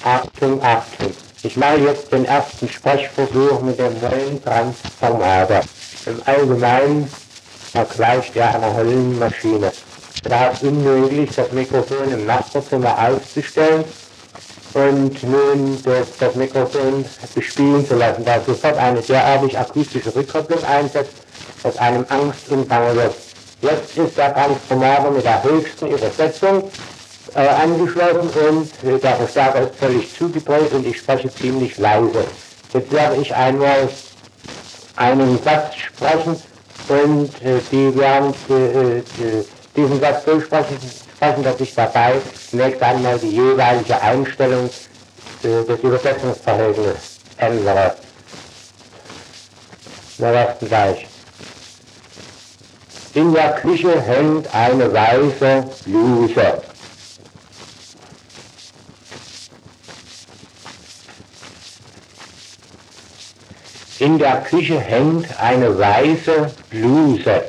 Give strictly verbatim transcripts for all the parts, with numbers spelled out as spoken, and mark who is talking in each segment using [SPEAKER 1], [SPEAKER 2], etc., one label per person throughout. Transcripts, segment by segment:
[SPEAKER 1] Achtung, Achtung. Ich mache jetzt den ersten Sprechversuch mit dem neuen Transformator. Im Allgemeinen vergleicht er einer Höllenmaschine. Da ist unmöglich, das Mikrofon im Nachbarzimmer aufzustellen und nun das, das Mikrofon bespielen zu lassen, da sofort eine derartig akustische Rückkopplung einsetzt, dass einem Angst umfangen wird. Jetzt ist der Transformator mit der höchsten Übersetzung äh, angeschlossen und äh, der Verstärker ist völlig zugedreht und ich spreche ziemlich leise. Jetzt werde ich einmal einen Satz sprechen und äh, die werden äh, äh, diesen Satz so sprechen, sprechen, dass ich dabei zunächst einmal die jeweilige Einstellung äh, des Übersetzungsverhältnisses ändere. Na, was denn gleich? In der Küche hängt eine weiße Bluse. In der Küche hängt eine weiße Bluse.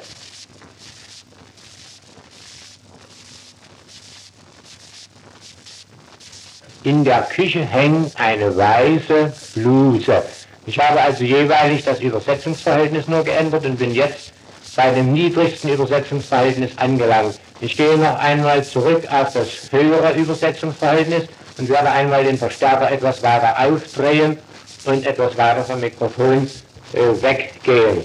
[SPEAKER 1] In der Küche hängt eine weiße Bluse. Ich habe also jeweilig das Übersetzungsverhältnis nur geändert und bin jetzt bei dem niedrigsten Übersetzungsverhältnis angelangt. Ich gehe noch einmal zurück auf das höhere Übersetzungsverhältnis und werde einmal den Verstärker etwas weiter aufdrehen und etwas weiter vom Mikrofon äh, weggehen.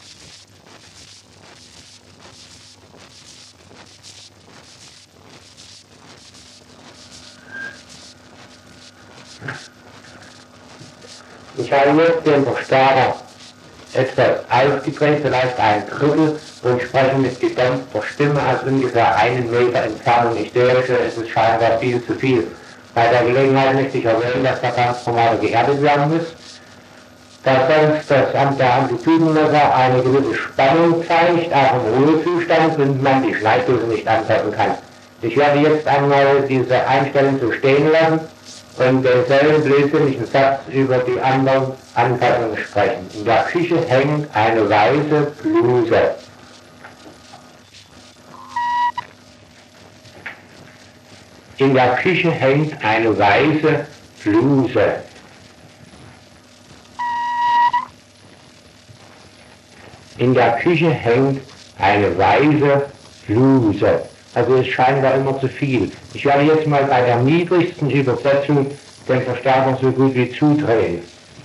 [SPEAKER 1] Ich habe jetzt den Verstärker etwas aufgedreht, vielleicht ein Drittel, und spreche mit gedämpfter Stimme aus ungefähr einem Meter Entfernung. Ich sehe schon, es ist scheinbar viel zu viel. Bei der Gelegenheit möchte ich erwähnen, dass der Transformator geerdet werden muss, da sonst das Amt der Amplitudenmesser eine gewisse Spannung zeigt, auch im Ruhezustand, und man die Schneiddose nicht anpassen kann. Ich werde jetzt einmal diese Einstellung so stehen lassen und denselben blödsinnigen Satz über die anderen Anpassungen sprechen. In der Küche hängt eine weiße Bluse. In der Küche hängt eine weiße Bluse. In der Küche hängt eine weiße Bluse. Also es scheint da immer zu viel. Ich werde jetzt mal bei der niedrigsten Übersetzung den Verstärker so gut wie zudrehen.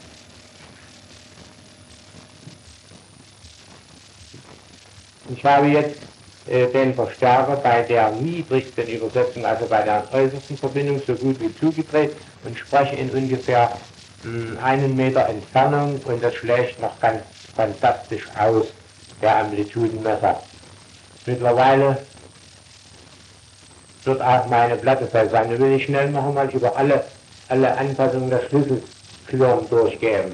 [SPEAKER 1] Ich habe jetzt äh, den Verstärker bei der niedrigsten Übersetzung, also bei der äußersten Verbindung, so gut wie zugedreht und spreche in ungefähr mh, einen Meter Entfernung, und das schlägt noch ganz fantastisch aus, der Amplitudenmesser. Mittlerweile wird auch meine Platte voll sein. Da will ich schnell noch einmal über alle, alle Anpassungen der Schlüsselklirren durchgehen.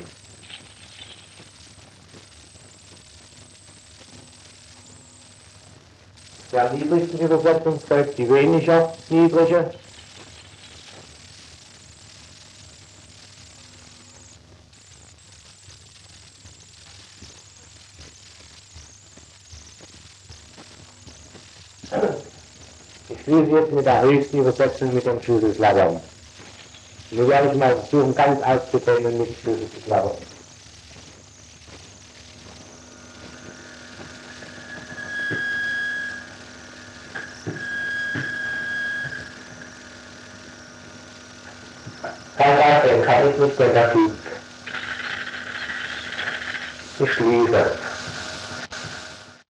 [SPEAKER 1] Der niedrigsten Übersetzung folgt die weniger niedrige. Ich schließe jetzt mit der höchsten Übersetzung mit dem Schlüssel schlabbern. Nun werde ich mal versuchen, ganz auszudrehen und mit dem Schlüssel zu schlabbern. Kein Aufhören kann ich nicht, denn das liegt. Ich schließe.